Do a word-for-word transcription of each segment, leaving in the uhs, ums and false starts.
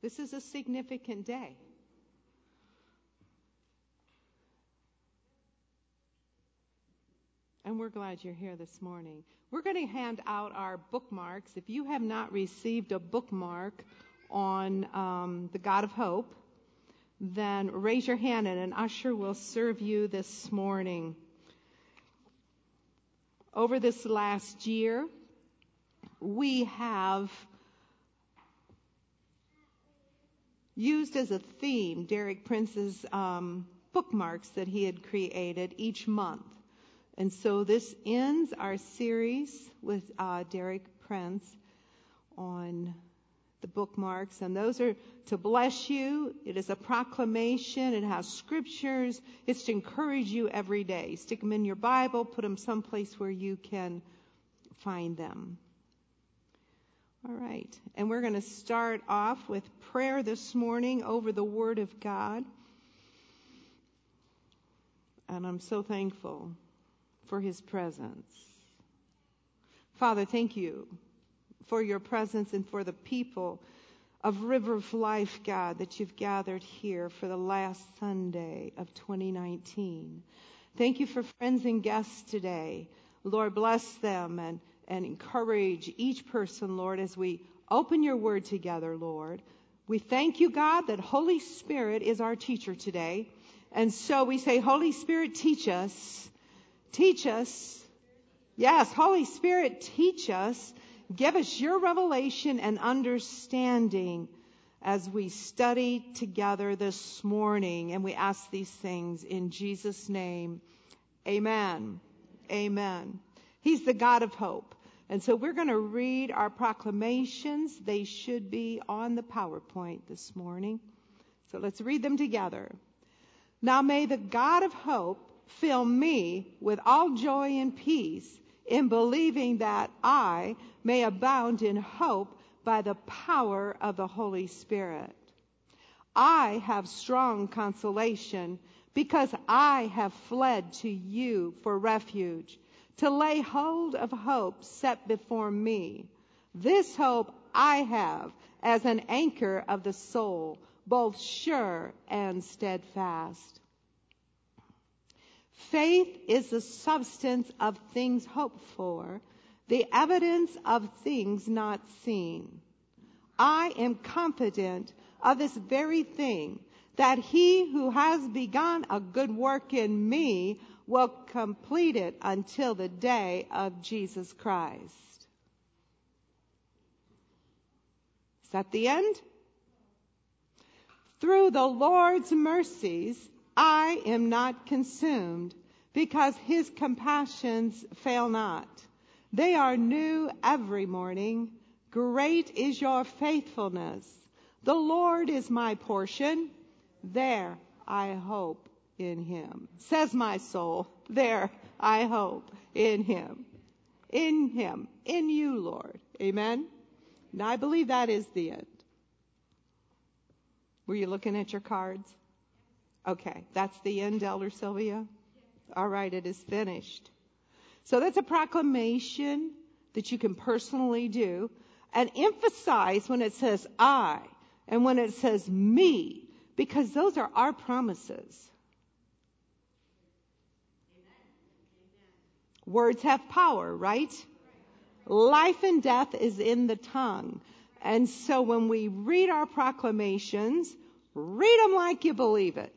This is a significant day. And we're glad you're here this morning. We're going to hand out our bookmarks. If you have not received a bookmark on um, the God of Hope, then raise your hand and an usher will serve you this morning. Over this last year, we have used as a theme Derek Prince's um, bookmarks that he had created each month. And so this ends our series with uh, Derek Prince on the bookmarks. And those are to bless you. It is a proclamation. It has scriptures. It's to encourage you every day. Stick them in your Bible. Put them someplace where you can find them. All right. And we're going to start off with prayer this morning over the Word of God. And I'm so thankful for His presence. Father, thank you for your presence and for the people of River of Life, God, that you've gathered here for the last Sunday of twenty nineteen. Thank you for friends and guests today. Lord, bless them and, and encourage each person, Lord, as we open your word together, Lord. We thank you, God, that Holy Spirit is our teacher today. And so we say, Holy Spirit, teach us. Teach us. Yes, Holy Spirit, teach us. Give us your revelation and understanding as we study together this morning. And we ask these things in Jesus' name. Amen. Amen. He's the God of hope. And so we're going to read our proclamations. They should be on the PowerPoint this morning. So let's read them together. Now may the God of hope fill me with all joy and peace in believing that I may abound in hope by the power of the Holy Spirit. I have strong consolation because I have fled to you for refuge, to lay hold of hope set before me. This hope I have as an anchor of the soul, both sure and steadfast. Faith is the substance of things hoped for, the evidence of things not seen. I am confident of this very thing, that he who has begun a good work in me will complete it until the day of Jesus Christ. Is that the end? Through the Lord's mercies, I am not consumed, because his compassions fail not. They are new every morning. Great is your faithfulness. The Lord is my portion. There I hope in him. Says my soul, there I hope in him. In him. In you, Lord. Amen? And I believe that is the end. Were you looking at your cards? Okay, that's the end, Elder Sylvia? All right, it is finished. So that's a proclamation that you can personally do. And emphasize when it says I and when it says me, because those are our promises. Words have power, right? Life and death is in the tongue. And so when we read our proclamations, read them like you believe it.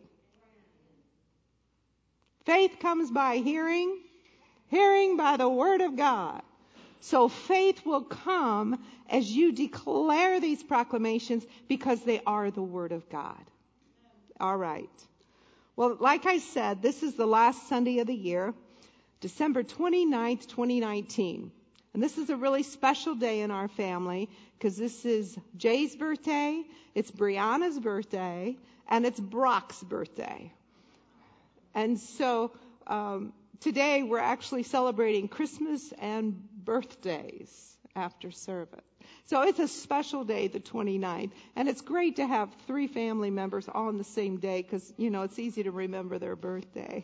Faith comes by hearing, hearing by the word of God. So faith will come as you declare these proclamations because they are the word of God. All right. Well, like I said, this is the last Sunday of the year, December twenty-ninth, twenty nineteen. And this is a really special day in our family because this is Jay's birthday, it's Brianna's birthday, and it's Brock's birthday. And so um, today we're actually celebrating Christmas and birthdays after service. So it's a special day, the twenty-ninth. And it's great to have three family members all on the same day because, you know, it's easy to remember their birthday.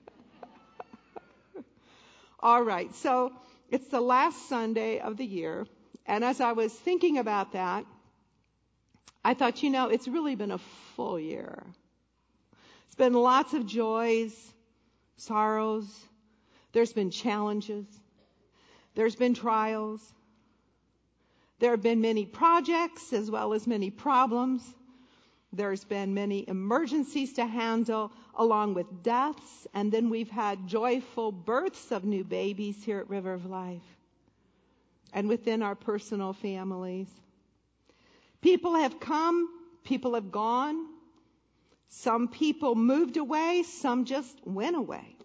All right, so it's the last Sunday of the year. And as I was thinking about that, I thought, you know, it's really been a full year. It's been lots of joys, sorrows. There's been challenges. There's been trials. There have been many projects as well as many problems. There's been many emergencies to handle along with deaths. And then we've had joyful births of new babies here at River of Life and within our personal families. People have come, people have gone. Some people moved away, some just went away.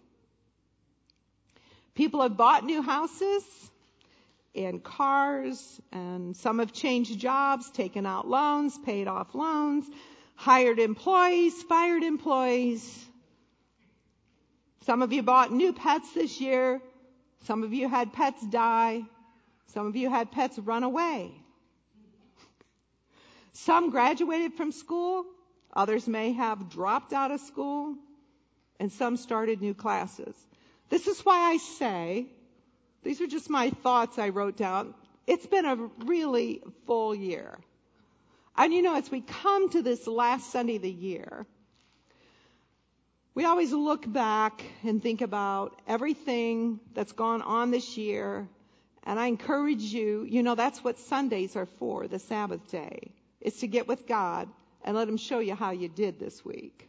People have bought new houses and cars, and some have changed jobs, taken out loans, paid off loans, hired employees, fired employees. Some of you bought new pets this year. Some of you had pets die. Some of you had pets run away. Some graduated from school. Others may have dropped out of school. And some started new classes. This is why I say, these are just my thoughts I wrote down. It's been a really full year. And you know, as we come to this last Sunday of the year, we always look back and think about everything that's gone on this year. And I encourage you, you know, that's what Sundays are for, the Sabbath day, is to get with God and let Him show you how you did this week,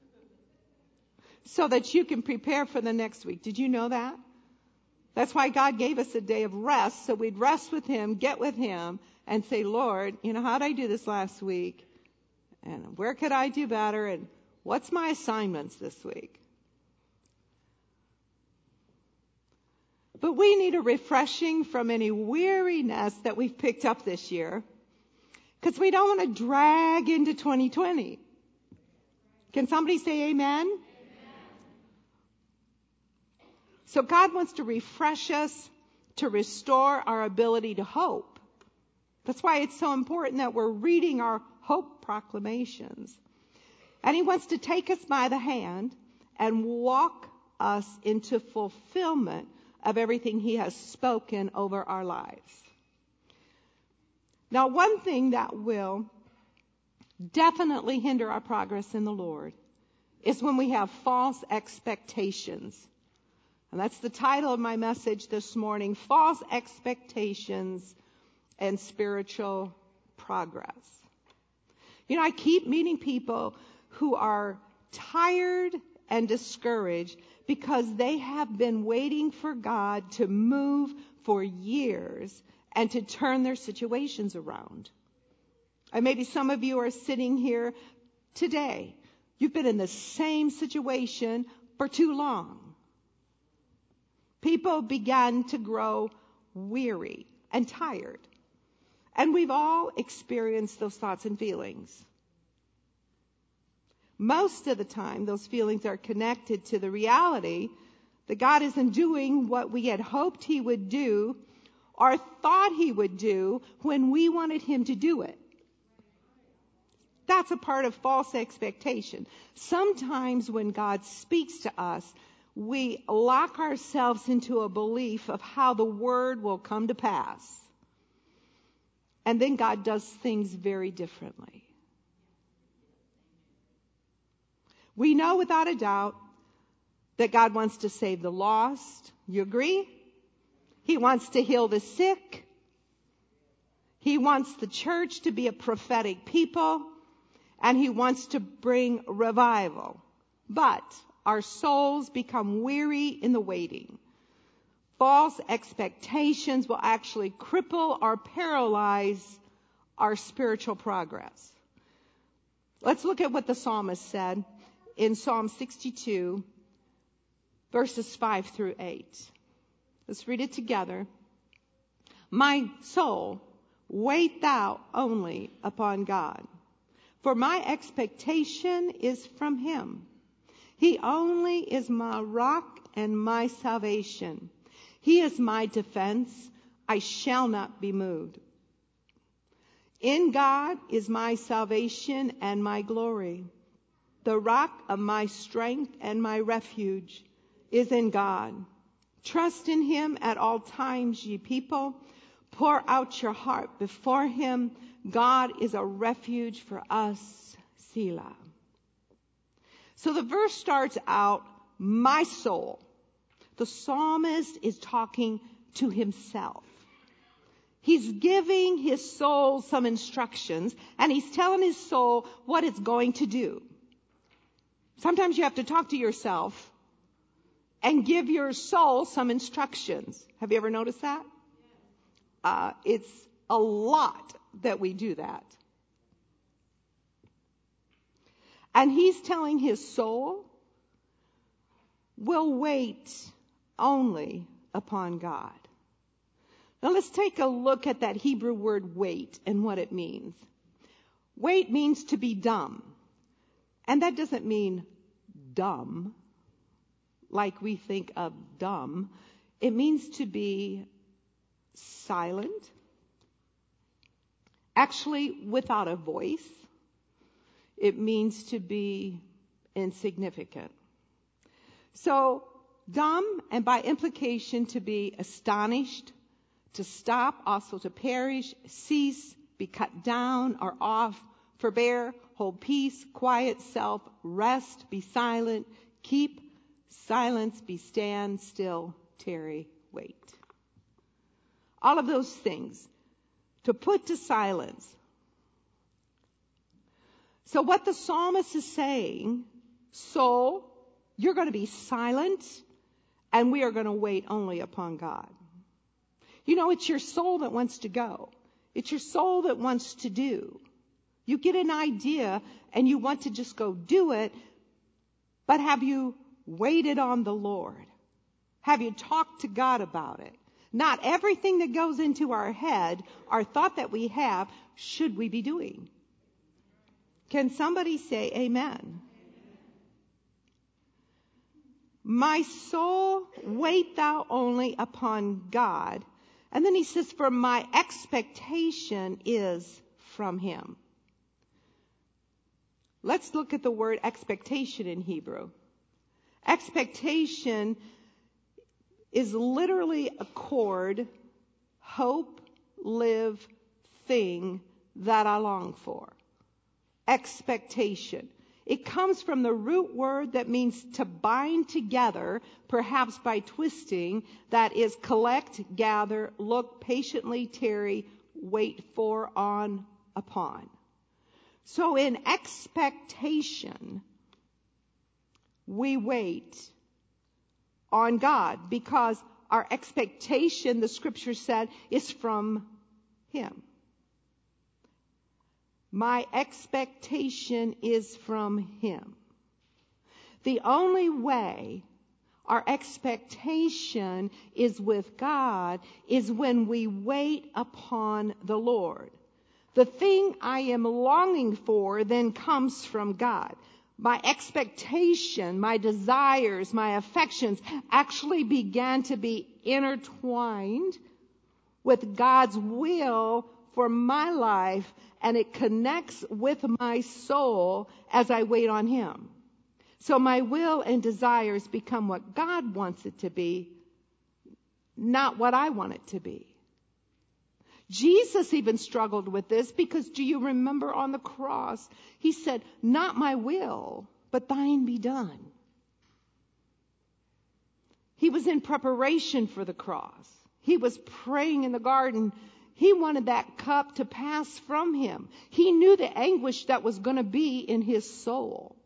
so that you can prepare for the next week. Did you know that? That's why God gave us a day of rest, so we'd rest with Him, get with Him, and say, Lord, you know, how did I do this last week? And where could I do better? And what's my assignments this week? But we need a refreshing from any weariness that we've picked up this year, because we don't want to drag into twenty twenty. Can somebody say amen? Amen? So God wants to refresh us, to restore our ability to hope. That's why it's so important that we're reading our hope proclamations. And He wants to take us by the hand and walk us into fulfillment of everything He has spoken over our lives. Now, one thing that will definitely hinder our progress in the Lord is when we have false expectations. And that's the title of my message this morning, False Expectations and Spiritual Progress. You know, I keep meeting people who are tired and discouraged because they have been waiting for God to move for years and to turn their situations around. And maybe some of you are sitting here today. You've been in the same situation for too long. People began to grow weary and tired. And we've all experienced those thoughts and feelings. Most of the time, those feelings are connected to the reality that God isn't doing what we had hoped He would do or thought He would do when we wanted Him to do it. That's a part of false expectation. Sometimes when God speaks to us, we lock ourselves into a belief of how the word will come to pass. And then God does things very differently. We know without a doubt that God wants to save the lost. You agree? He wants to heal the sick. He wants the church to be a prophetic people. And He wants to bring revival. But our souls become weary in the waiting. False expectations will actually cripple or paralyze our spiritual progress. Let's look at what the psalmist said in Psalm sixty-two, verses five through eight. Let's read it together. My soul, wait thou only upon God, for my expectation is from Him. He only is my rock and my salvation. He is my defense. I shall not be moved. In God is my salvation and my glory. The rock of my strength and my refuge is in God. Trust in Him at all times, ye people. Pour out your heart before Him. God is a refuge for us, Selah. So the verse starts out, my soul. The psalmist is talking to himself. He's giving his soul some instructions, and he's telling his soul what it's going to do. Sometimes you have to talk to yourself and give your soul some instructions. Have you ever noticed that? Uh, it's a lot that we do that. And he's telling his soul, we'll wait only upon God. Now let's take a look at that Hebrew word wait and what it means. Wait means to be dumb. And that doesn't mean dumb, like we think of dumb. It means to be silent, actually without a voice. It means to be insignificant. So dumb, and by implication to be astonished, to stop, also to perish, cease, be cut down or off, forbear, hold peace, quiet self, rest, be silent, keep silence, be stand still, tarry, wait. All of those things. To put to silence. So what the psalmist is saying, soul, you're going to be silent, and we are going to wait only upon God. You know, it's your soul that wants to go. It's your soul that wants to do. You get an idea, and you want to just go do it, but have you waited on the Lord? Have you talked to God about it? Not everything that goes into our head, our thought that we have, should we be doing. Can somebody say amen? My soul, wait thou only upon God. And then he says, for my expectation is from him. Let's look at the word expectation in Hebrew. Expectation is literally accord, hope, live, thing that I long for. Expectation. It comes from the root word that means to bind together, perhaps by twisting, that is collect, gather, look, patiently, tarry, wait for, on, upon. So in expectation, we wait on God because our expectation, the scripture said, is from him. My expectation is from him. The only way our expectation is with God is when we wait upon the Lord. The thing I am longing for then comes from God. My expectation, my desires, my affections actually began to be intertwined with God's will for my life, and it connects with my soul as I wait on him. So my will and desires become what God wants it to be, not what I want it to be. Jesus even struggled with this because do you remember on the cross, he said, not my will, but thine be done. He was in preparation for the cross. He was praying in the garden. He wanted that cup to pass from him. He knew the anguish that was going to be in his soul.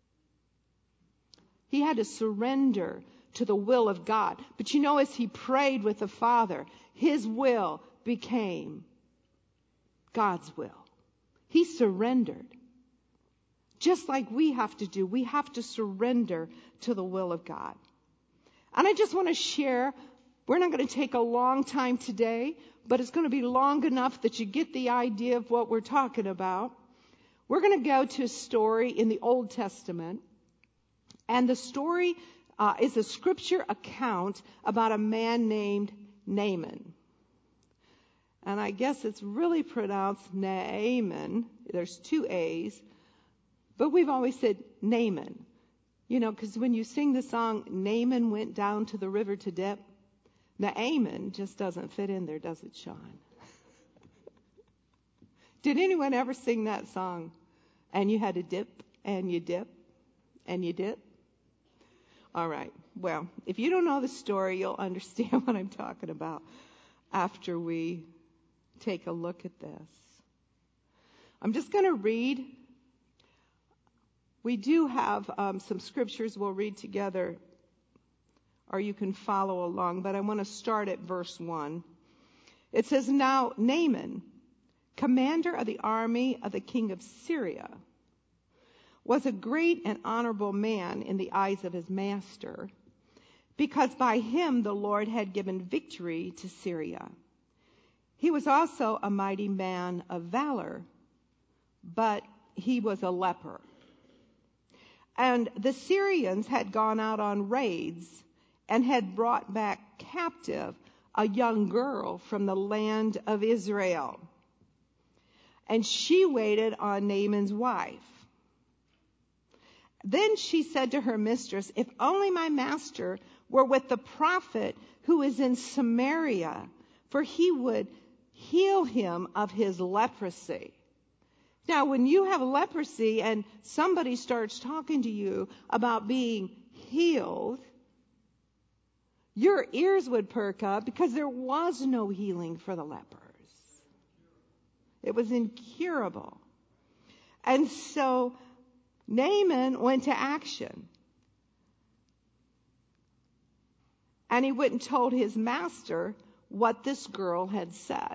He had to surrender to the will of God. But you know, as he prayed with the Father, his will became God's will. He surrendered. Just like we have to do. We have to surrender to the will of God. And I just want to share, we're not going to take a long time today, but it's going to be long enough that you get the idea of what we're talking about. We're going to go to a story in the Old Testament. And the story uh, is a scripture account about a man named Naaman. And I guess it's really pronounced Naaman. There's two A's. But we've always said Naaman. You know, because when you sing the song, Naaman went down to the river to dip, Naaman just doesn't fit in there, does it, Sean? Did anyone ever sing that song? And you had to dip, and you dip, and you dip? All right. Well, if you don't know the story, you'll understand what I'm talking about after we take a look at this. I'm just going to read. We do have um, some scriptures we'll read together, or you can follow along, but I want to start at verse one. It says, "Now Naaman, commander of the army of the king of Syria, was a great and honorable man in the eyes of his master, because by him the Lord had given victory to Syria. He was also a mighty man of valor, but he was a leper. And the Syrians had gone out on raids and had brought back captive a young girl from the land of Israel. And she waited on Naaman's wife. Then she said to her mistress, 'If only my master were with the prophet who is in Samaria, for he would heal him of his leprosy.'" Now, when you have leprosy and somebody starts talking to you about being healed, your ears would perk up because there was no healing for the lepers. It was incurable. And so Naaman went to action. And he went and told his master what this girl had said.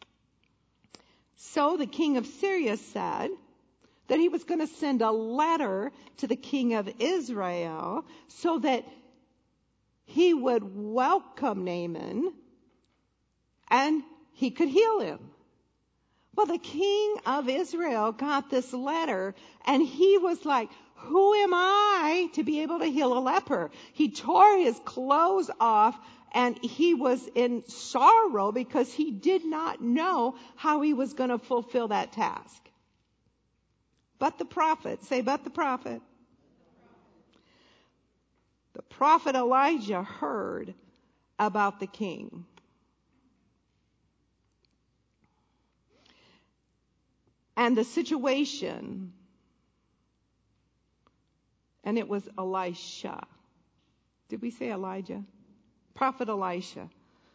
So the king of Syria said that he was going to send a letter to the king of Israel so that he would welcome Naaman and he could heal him. Well, the king of Israel got this letter and he was like, "Who am I to be able to heal a leper?" He tore his clothes off and he was in sorrow because he did not know how he was going to fulfill that task. But the prophet, say, but the prophet. The prophet Elijah heard about the king. And the situation, and it was Elisha. Did we say Elijah? Prophet Elisha.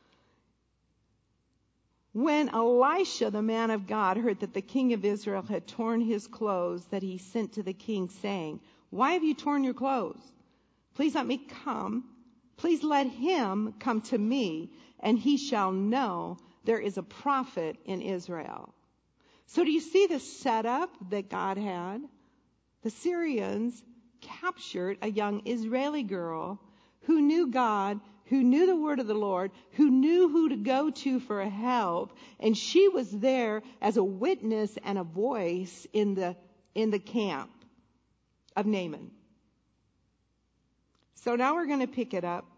When Elisha, the man of God, heard that the king of Israel had torn his clothes, that he sent to the king, saying, "Why have you torn your clothes? Please let me come. Please let him come to me, and he shall know there is a prophet in Israel." So do you see the setup that God had? The Syrians captured a young Israeli girl who knew God, who knew the word of the Lord, who knew who to go to for help, and she was there as a witness and a voice in the in the camp of Naaman. So now we're going to pick it up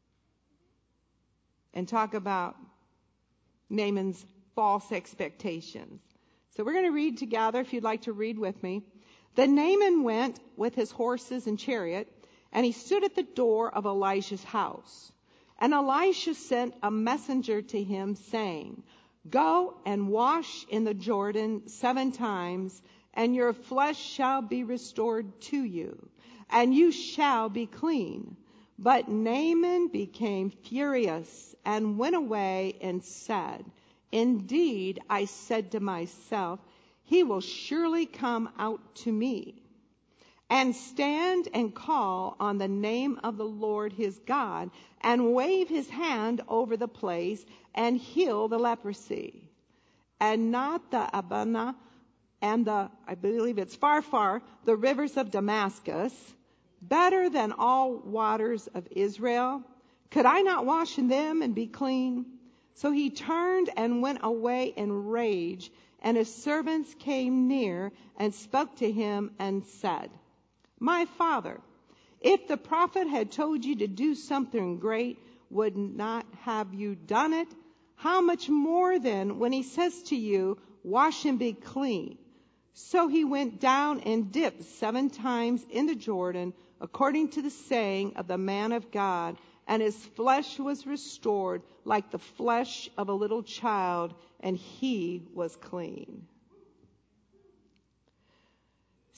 and talk about Naaman's false expectations. So we're going to read together, if you'd like to read with me. "Then Naaman went with his horses and chariot, and he stood at the door of Elisha's house. And Elisha sent a messenger to him, saying, 'Go and wash in the Jordan seven times, and your flesh shall be restored to you, and you shall be clean.' But Naaman became furious and went away and said, 'Indeed, I said to myself, he will surely come out to me and stand and call on the name of the Lord his God and wave his hand over the place and heal the leprosy. And not the Abana and the, I believe it's far, far, the rivers of Damascus, better than all waters of Israel? Could I not wash in them and be clean?' So he turned and went away in rage, and his servants came near and spoke to him and said, 'My father, if the prophet had told you to do something great, would not have you done it? How much more then when he says to you, wash and be clean?' So he went down and dipped seven times in the Jordan, according to the saying of the man of God, and his flesh was restored like the flesh of a little child, and he was clean."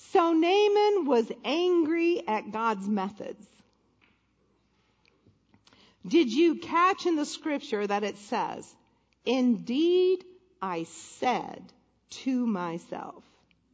So Naaman was angry at God's methods. Did you catch in the scripture that it says, "Indeed, I said to myself"?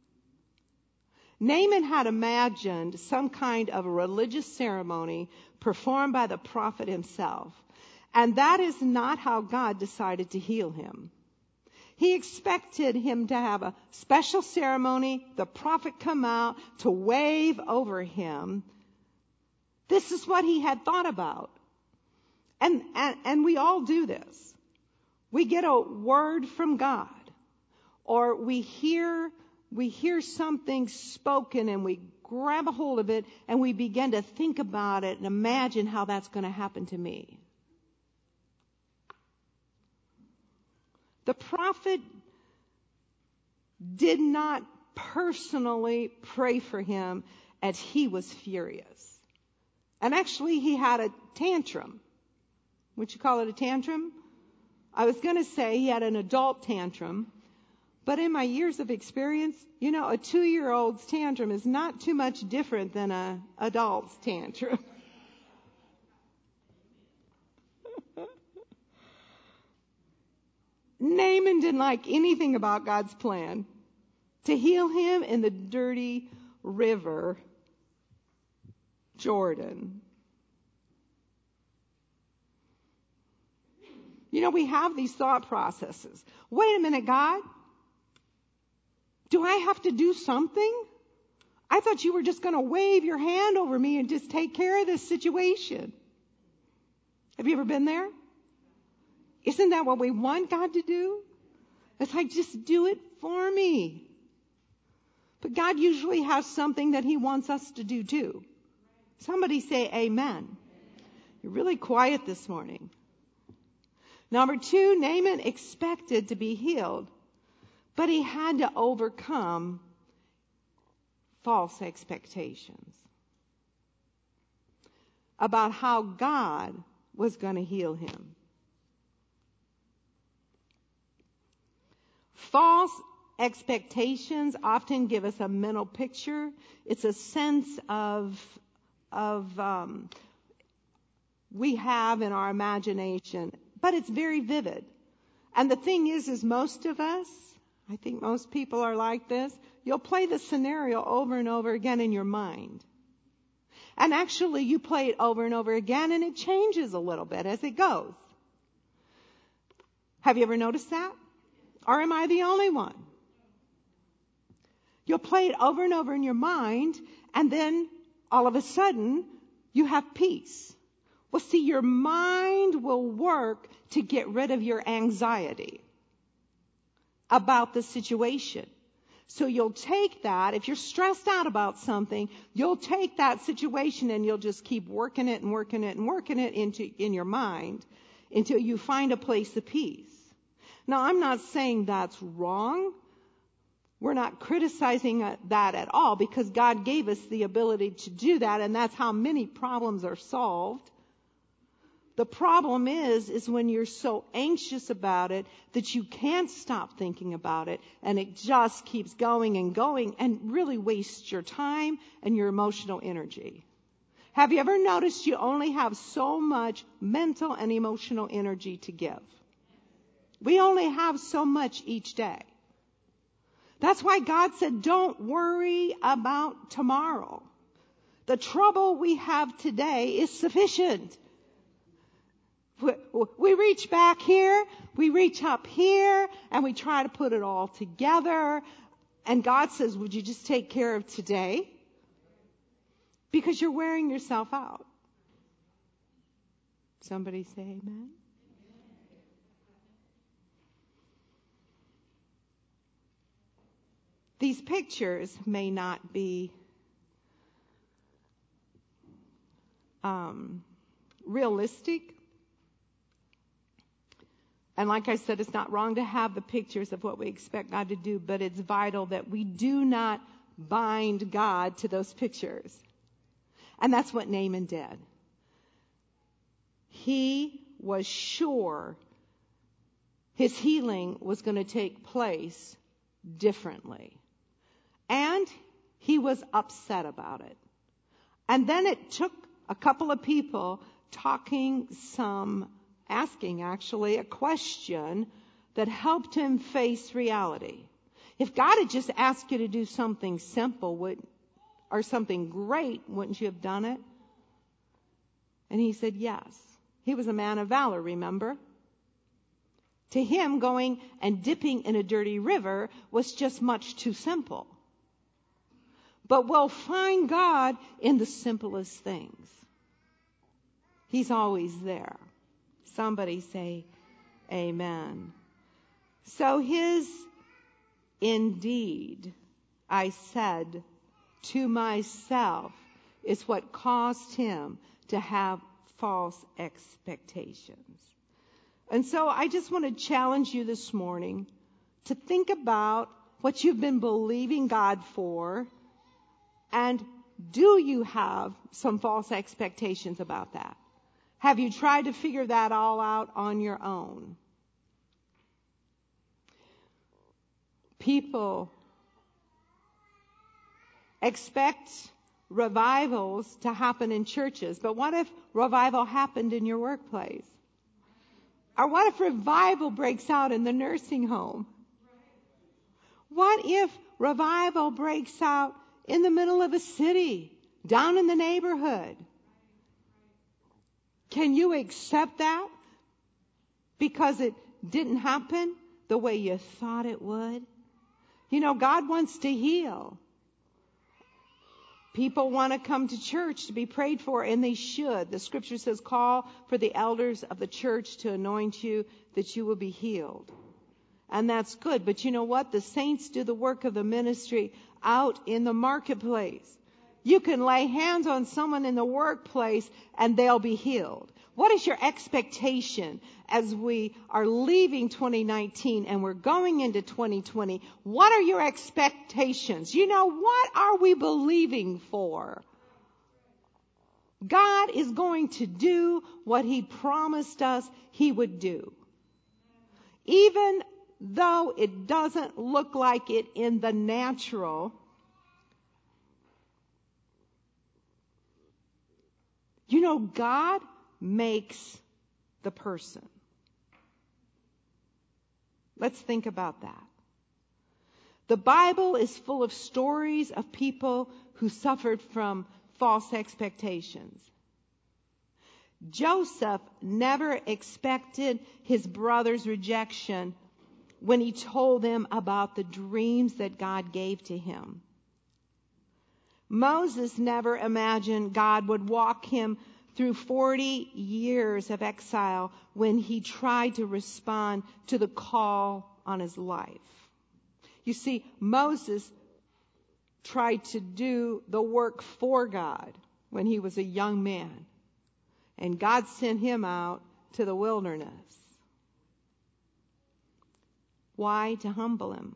Naaman had imagined some kind of a religious ceremony performed by the prophet himself. And that is not how God decided to heal him. He expected him to have a special ceremony, the prophet come out to wave over him. This is what he had thought about. And, and, and we all do this. We get a word from God, or we hear, we hear something spoken and we grab a hold of it and we begin to think about it and imagine how that's going to happen to me. The prophet did not personally pray for him as he was furious. And actually, he had a tantrum. Would you call it a tantrum? I was going to say he had an adult tantrum. But in my years of experience, you know, a two-year-old's tantrum is not too much different than an adult's tantrum. Naaman didn't like anything about God's plan to heal him in the dirty river Jordan. You know, we have these thought processes. Wait a minute, God. Do I have to do something? I thought you were just going to wave your hand over me and just take care of this situation. Have you ever been there? Isn't that what we want God to do? It's like, just do it for me. But God usually has something that he wants us to do too. Somebody say amen. You're really quiet this morning. Number two, Naaman expected to be healed, but he had to overcome false expectations about how God was going to heal him. False expectations often give us a mental picture. It's a sense of, of um, we have in our imagination, but it's very vivid. And the thing is, is most of us, I think most people are like this, you'll play the scenario over and over again in your mind. And actually, you play it over and over again, and it changes a little bit as it goes. Have you ever noticed that? Or am I the only one? You'll play it over and over in your mind, and then all of a sudden, you have peace. Well, see, your mind will work to get rid of your anxiety about the situation. So you'll take that, if you're stressed out about something, you'll take that situation and you'll just keep working it and working it and working it into in your mind until you find a place of peace. Now, I'm not saying that's wrong. We're not criticizing that at all, because God gave us the ability to do that, and that's how many problems are solved. The problem is, is when you're so anxious about it that you can't stop thinking about it, and it just keeps going and going and really wastes your time and your emotional energy. Have you ever noticed you only have so much mental and emotional energy to give? We only have so much each day. That's why God said, don't worry about tomorrow. The trouble we have today is sufficient. We reach back here, we reach up here, and we try to put it all together. And God says, would you just take care of today? Because you're wearing yourself out. Somebody say amen. These pictures may not be um, realistic. And like I said, it's not wrong to have the pictures of what we expect God to do, but it's vital that we do not bind God to those pictures. And that's what Naaman did. He was sure his healing was going to take place differently. And He was upset about it. And then it took a couple of people talking some, asking actually a question that helped him face reality. If God had just asked you to do something simple would, or something great, wouldn't you have done it? And he said yes. He was a man of valor, remember? To him, going and dipping in a dirty river was just much too simple. But we'll find God in the simplest things. He's always there. Somebody say amen. So his indeed, I said to myself, is what caused him to have false expectations. And so I just want to challenge you this morning to think about what you've been believing God for. And do you have some false expectations about that? Have you tried to figure that all out on your own? People expect revivals to happen in churches, but what if revival happened in your workplace? Or what if revival breaks out in the nursing home? What if revival breaks out in the middle of a city, down in the neighborhood? Can you accept that because it didn't happen the way you thought it would? You know, God wants to heal. People want to come to church to be prayed for, and they should. The scripture says, call for the elders of the church to anoint you that you will be healed. And that's good. But you know what? The saints do the work of the ministry out in the marketplace. You can lay hands on someone in the workplace and they'll be healed. What is your expectation as we are leaving twenty nineteen and we're going into twenty twenty? What are your expectations? You know, what are we believing for? God is going to do what He promised us He would do. Even though it doesn't look like it in the natural, you know, God makes the person. Let's think about that. The Bible is full of stories of people who suffered from false expectations. Joseph never expected his brother's rejection when he told them about the dreams that God gave to him. Moses never imagined God would walk him through forty years of exile when he tried to respond to the call on his life. You see, Moses tried to do the work for God when he was a young man. And God sent him out to the wilderness. Why? To humble him.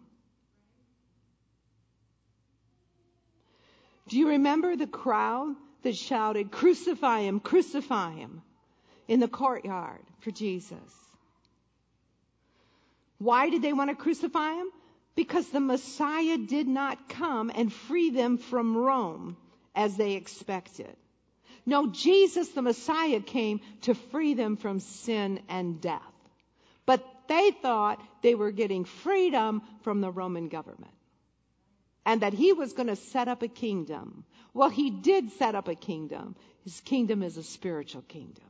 Do you remember the crowd that shouted, "Crucify him, crucify him," in the courtyard for Jesus? Why did they want to crucify him? Because the Messiah did not come and free them from Rome as they expected. No, Jesus, the Messiah, came to free them from sin and death. But they thought they were getting freedom from the Roman government. And that he was going to set up a kingdom. Well, he did set up a kingdom. His kingdom is a spiritual kingdom.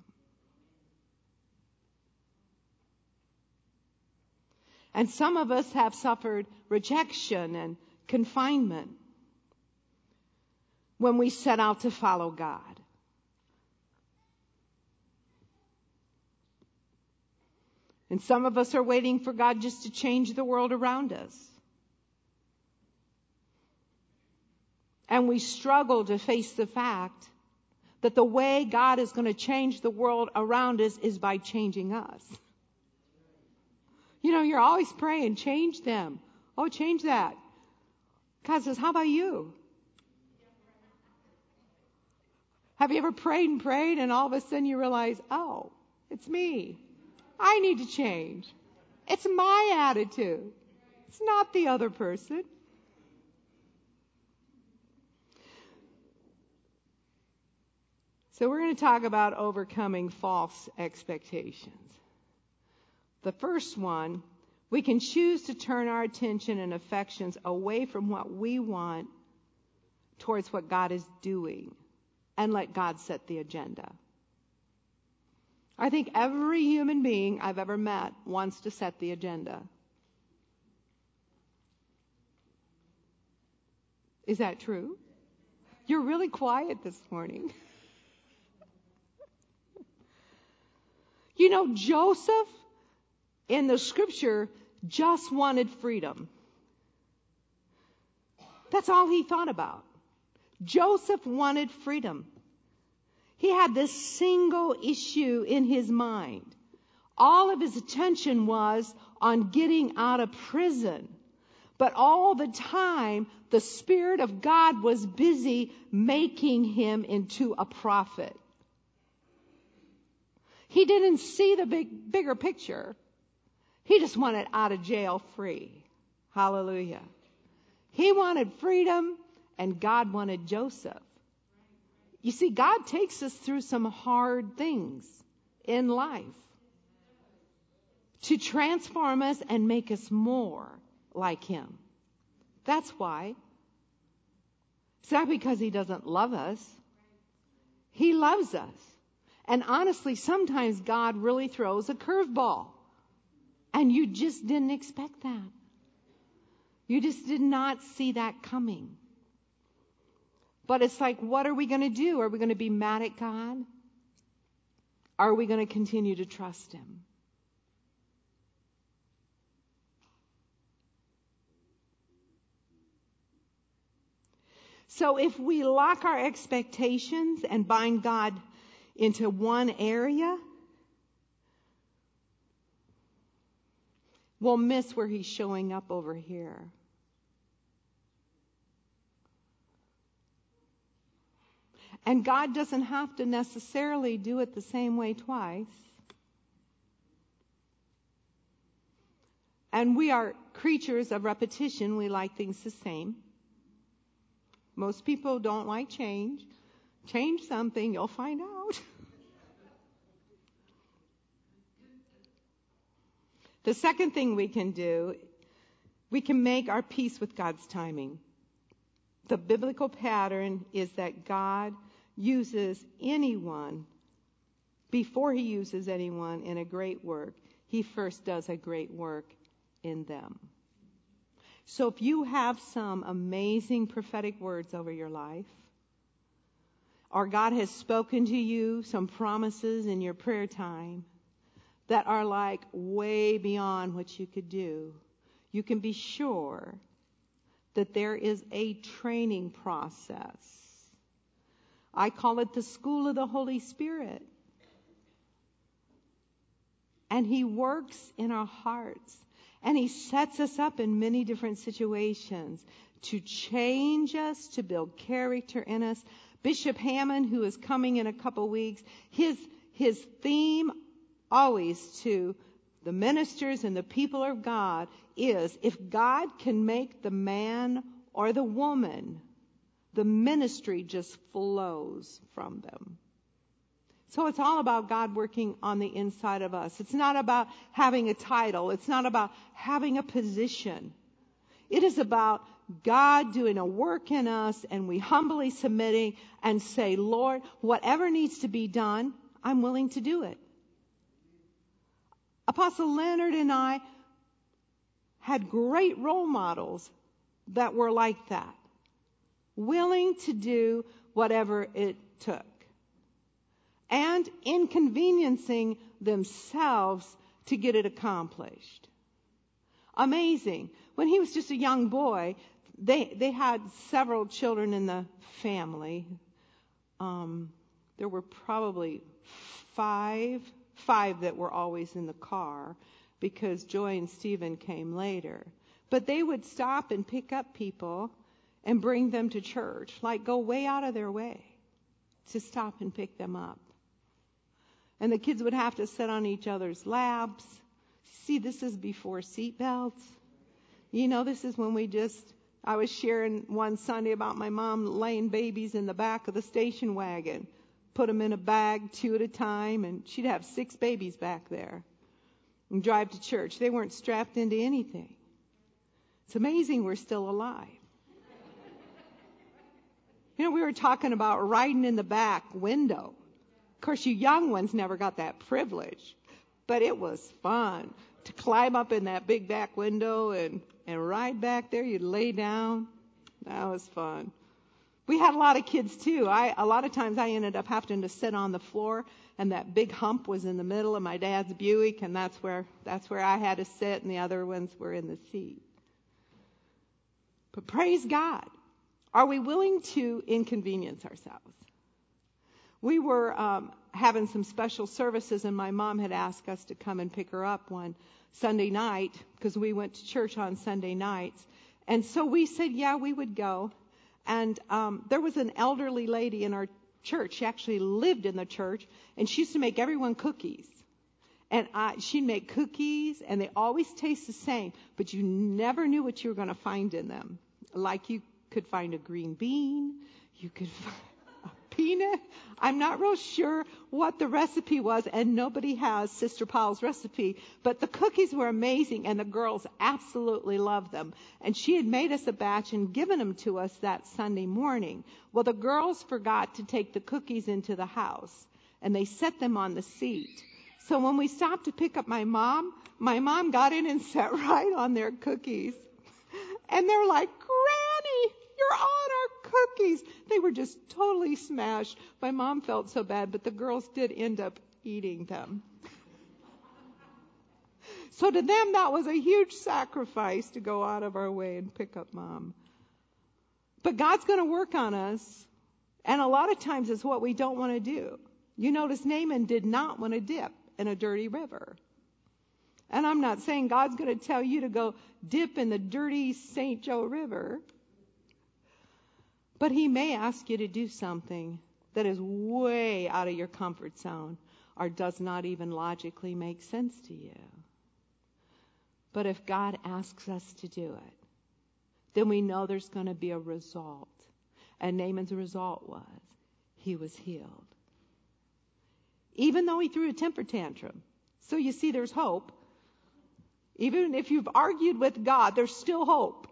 And some of us have suffered rejection and confinement when we set out to follow God. And some of us are waiting for God just to change the world around us. And we struggle to face the fact that the way God is going to change the world around us is by changing us. You know, you're always praying, change them. Oh, change that. God says, how about you? Have you ever prayed and prayed and all of a sudden you realize, oh, it's me. I need to change. It's my attitude. It's not the other person. So we're going to talk about overcoming false expectations. The first one, we can choose to turn our attention and affections away from what we want towards what God is doing and let God set the agenda. I think every human being I've ever met wants to set the agenda. Is that true? You're really quiet this morning. You know, Joseph in the scripture just wanted freedom. That's all he thought about. Joseph wanted freedom. He had this single issue in his mind. All of his attention was on getting out of prison. But all the time, the Spirit of God was busy making him into a prophet. He didn't see the big, bigger picture. He just wanted out of jail free. Hallelujah. He wanted freedom, and God wanted Joseph. You see, God takes us through some hard things in life to transform us and make us more like Him. That's why. It's not because He doesn't love us. He loves us. And honestly, sometimes God really throws a curveball. And you just didn't expect that. You just did not see that coming. But it's like, what are we going to do? Are we going to be mad at God? Are we going to continue to trust Him? So if we lock our expectations and bind God into one area, we'll miss where He's showing up over here. And God doesn't have to necessarily do it the same way twice. And we are creatures of repetition. We like things the same. Most people don't like change. Change something, you'll find out. The second thing we can do, we can make our peace with God's timing. The biblical pattern is that God uses anyone, before He uses anyone in a great work, He first does a great work in them. So if you have some amazing prophetic words over your life, or God has spoken to you some promises in your prayer time that are like way beyond what you could do, you can be sure that there is a training process. I call it the school of the Holy Spirit. And He works in our hearts. And He sets us up in many different situations to change us, to build character in us. Bishop Hammond, who is coming in a couple weeks, his, his theme always to the ministers and the people of God is, if God can make the man or the woman, the ministry just flows from them. So it's all about God working on the inside of us. It's not about having a title. It's not about having a position. It is about God doing a work in us and we humbly submitting and say, Lord, whatever needs to be done, I'm willing to do it. Apostle Leonard and I had great role models that were like that, willing to do whatever it took, and inconveniencing themselves to get it accomplished. Amazing. When he was just a young boy, they they had several children in the family. Um, there were probably five, five that were always in the car because Joy and Stephen came later. But they would stop and pick up people and bring them to church, like go way out of their way to stop and pick them up. And the kids would have to sit on each other's laps. See, this is before seat belts. You know, this is when we just, I was sharing one Sunday about my mom laying babies in the back of the station wagon. put them in a bag, two at a time, and she'd have six babies back there and drive to church. They weren't strapped into anything. It's amazing we're still alive. You know, we were talking about riding in the back window. Of course, you young ones never got that privilege, but it was fun to climb up in that big back window and, and ride back there. You'd lay down. That was fun. We had a lot of kids too. I, a lot of times I ended up having to sit on the floor, and that big hump was in the middle of my dad's Buick, and that's where, that's where I had to sit, and the other ones were in the seat. But praise God. Are we willing to inconvenience ourselves? We were um, having some special services, and my mom had asked us to come and pick her up one Sunday night because we went to church on Sunday nights. And so we said, yeah, we would go. And um, there was an elderly lady in our church. She actually lived in the church, and she used to make everyone cookies. And I, she'd make cookies, and they always taste the same, but you never knew what you were going to find in them. Like you could find a green bean, you could find a peanut. I'm not real sure what the recipe was, and nobody has Sister Powell's recipe, but the cookies were amazing, and the girls absolutely loved them. And she had made us a batch and given them to us that Sunday morning. Well, the girls forgot to take the cookies into the house, and they set them on the seat. So when we stopped to pick up my mom, my mom got in and sat right on their cookies. And they're like, Granny, you're on our cookies. They were just totally smashed. My mom felt so bad, but the girls did end up eating them. So to them, that was a huge sacrifice to go out of our way and pick up Mom. But God's going to work on us. And a lot of times it's what we don't want to do. You notice Naaman did not want to dip in a dirty river. And I'm not saying God's going to tell you to go dip in the dirty Saint Joe River. But he may ask you to do something that is way out of your comfort zone or does not even logically make sense to you. But if God asks us to do it, then we know there's going to be a result. And Naaman's result was he was healed. Even though he threw a temper tantrum. So you see, there's hope. Even if you've argued with God, there's still hope.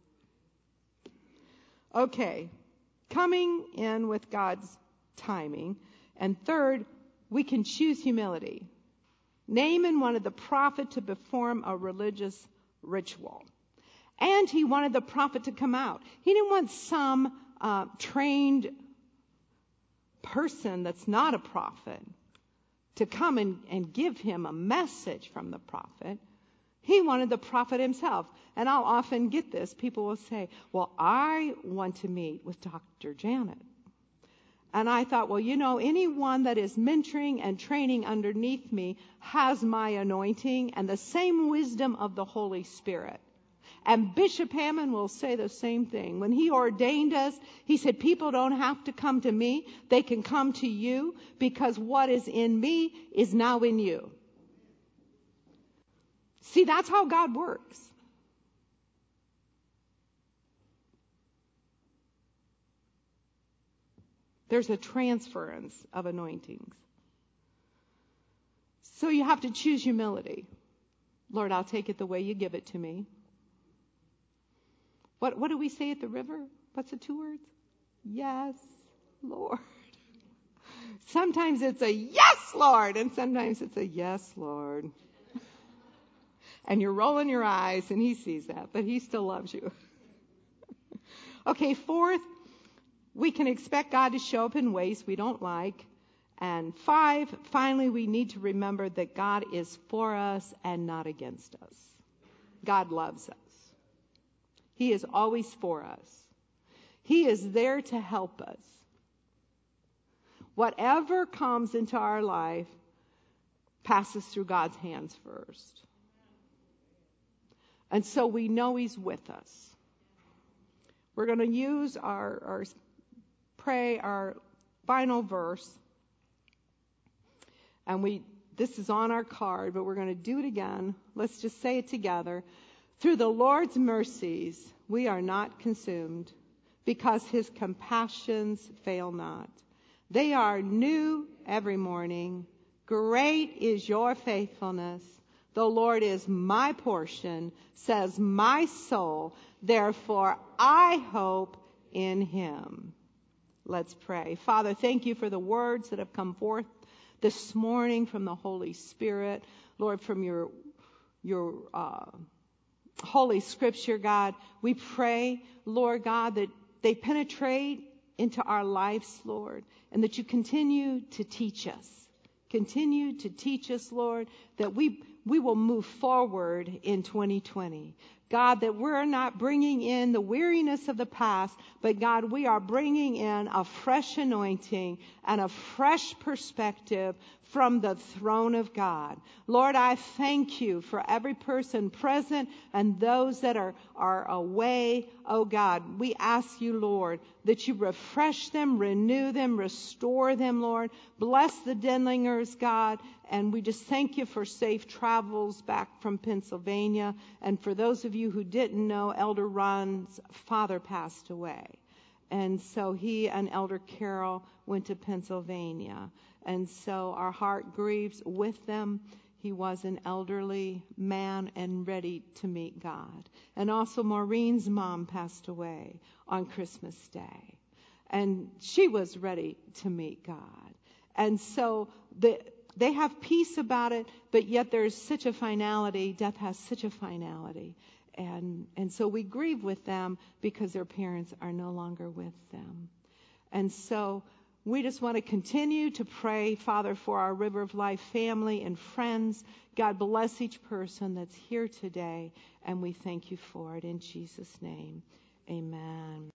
Okay, coming in with God's timing. And third, we can choose humility. Naaman wanted the prophet to perform a religious ritual. And he wanted the prophet to come out. He didn't want some uh, trained person that's not a prophet to come and, and give him a message from the prophet. He wanted the prophet himself. And I'll often get this. People will say, well, I want to meet with Doctor Janet. And I thought, well, you know, anyone that is mentoring and training underneath me has my anointing and the same wisdom of the Holy Spirit. And Bishop Hammond will say the same thing. When he ordained us, he said, people don't have to come to me. They can come to you because what is in me is now in you. See, that's how God works. There's a transference of anointings. So you have to choose humility. Lord, I'll take it the way you give it to me. What, what do we say at the river? What's the two words? Yes, Lord. Sometimes it's a yes, Lord, and sometimes it's a yes, Lord. And you're rolling your eyes, and he sees that, but he still loves you. Okay, fourth, we can expect God to show up in ways we don't like. And five, finally, we need to remember that God is for us and not against us. God loves us. He is always for us. He is there to help us. Whatever comes into our life passes through God's hands first. And so we know He's with us. We're going to use our, our pray, our final verse. And we this is on our card, but we're going to do it again. Let's just say it together. Through the Lord's mercies, we are not consumed, because His compassions fail not. They are new every morning. Great is your faithfulness. The Lord is my portion, says my soul. Therefore, I hope in him. Let's pray. Father, thank you for the words that have come forth this morning from the Holy Spirit. Lord, from your, your uh, Holy Scripture, God, we pray, Lord God, that they penetrate into our lives, Lord, and that you continue to teach us. Continue to teach us, Lord, that we we will move forward in twenty twenty. God, that we're not bringing in the weariness of the past, but God, we are bringing in a fresh anointing and a fresh perspective from the throne of God. Lord, I thank you for every person present and those that are, are away. Oh God, we ask you, Lord, that you refresh them, renew them, restore them, Lord. Bless the Denlingers, God. And we just thank you for safe travels back from Pennsylvania. And for those of you who didn't know, Elder Ron's father passed away. And so he and Elder Carol went to Pennsylvania. And so our heart grieves with them. He was an elderly man and ready to meet God. And also Maureen's mom passed away on Christmas Day. And she was ready to meet God. And so the They have peace about it, but yet there's such a finality. Death has such a finality. And and so we grieve with them because their parents are no longer with them. And so we just want to continue to pray, Father, for our River of Life family and friends. God bless each person that's here today, and we thank you for it in Jesus' name. Amen.